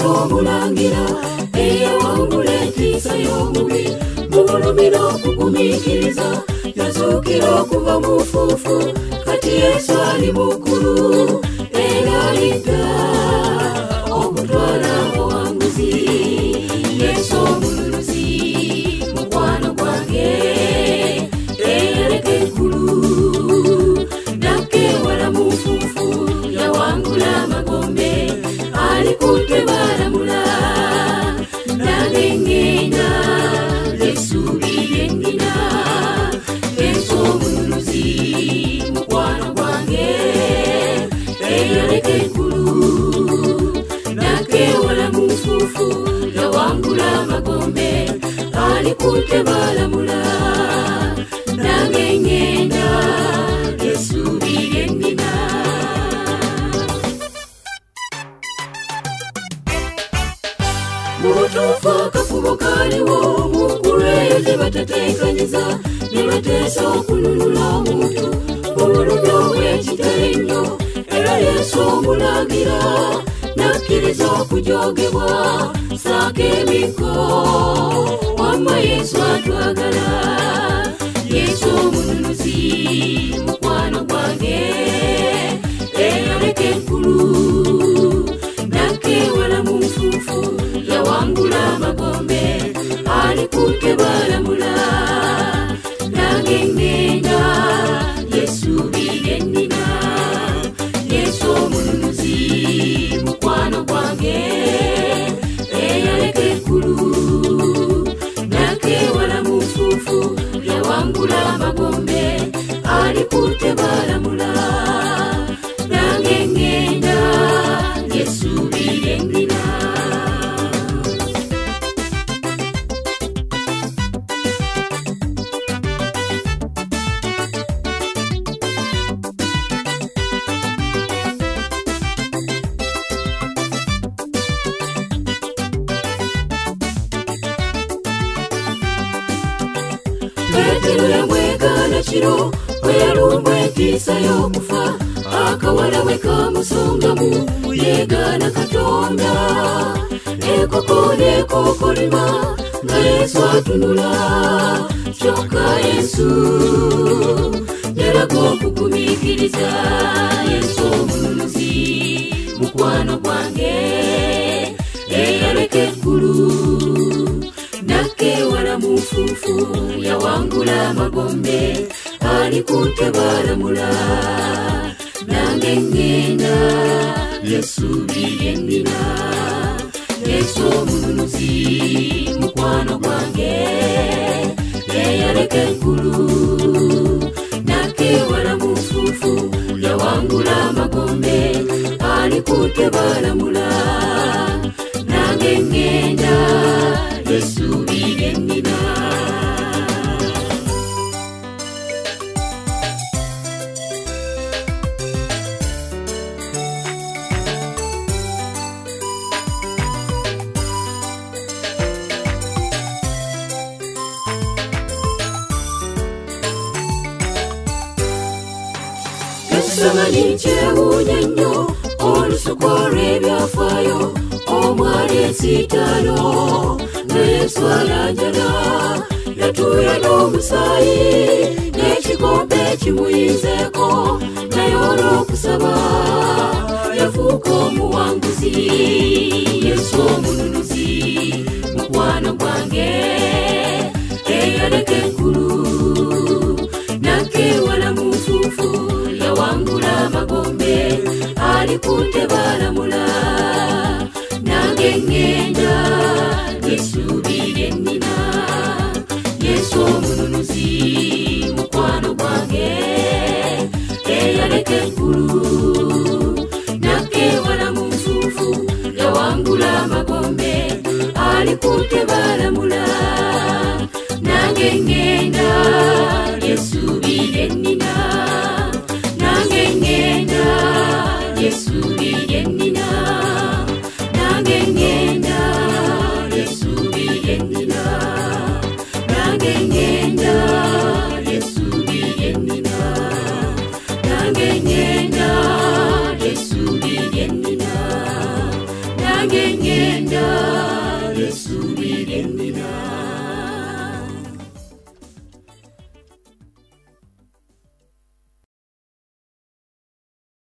Yesu omulangira eyawangula entiisa y'omubi mubulumira okugumikiriza yazuukira okuva mu nfuufu kati Yesu ali muggulu era alidda okutwala obuwanguzi Yesu omululuzi mukwano gwange eyaleka eggulu nakkewala mu nfuufu yawangula amagombe alikutte balamula nange ngenda Yesuubi lye nnina Yesu omululuzi mukwano gwange eyaleka eggulu nakkewala mu nfuufu yawangula amagombe alikutte balamula nange ngenda Yesuubi lye nnina. Mubutuufu akafubo kaliwo muggulu eyo gye batateekanyiza ne bateesa okununula omuntu mu bulumi obw'ekitalo ennyo era Yesu omulagira nakkiriza okujoogebwa saako emikko wamma Yesu atwagala Yesu omununuzi mukwano gwange eyaleka eggulu nakkewala mu nfuufu yawangula amagombe alikutte balamula nange ngenda Yesuubi lye nnina Yesu omununuzi mukwano gwange eyaleka eggulu nakkewala mu nfuufu yawangula amagombe alikutte balamula nange ngenda Yesuubi lye nnina. Petero yamwegana kiro bwe yalumbwa entiisa y'okufa akawala bwe kamusongamu yeegana Katonda ekoko n'ekokolima nga Yesu atunula kyokka Yesu yalaga okugumiikiriza Yesu omununuzi mukwano gwange eyaleka eggulu nakkewala mu nfuufu yawangula amagombe alikutte balamula nange ngenda Yesuubi lye nnina Yesu omununuzi mukwano gwange eyaleka eggulu nakkewala mu nfuufu yawangula amagombe alikutte balamula nange ngenda Yesuubi lye nnina. Getsemani kyewuunya nnyo olusuku olw'ebyafaayo omwali ensiitalo nga Yesu alanjala yatuuya n'omusaayi n'ekikompe kimuyinzeeko naye olw'okusaba yafuuka omuwanguzi Yesu omununuzi mukwano gwange eyaleka eggulu nakkewala mu nfuufu yawangula amagombe alikutte balamula nange ngenda Yesuubi lye nnina Yesu omununuzi mukwano gwange eyaleka eggulu nakkewala mu nfuufu yawangula amagombe alikutte balamula nange ngenda Yesuubi lye nnina nange ngenda Yesuubi lye nnina nange ngenda Yesuubi lye nnina nange ngenda Yesuubi lye nnina nange ngenda Yesuubi lye nnina nange ngenda subire nina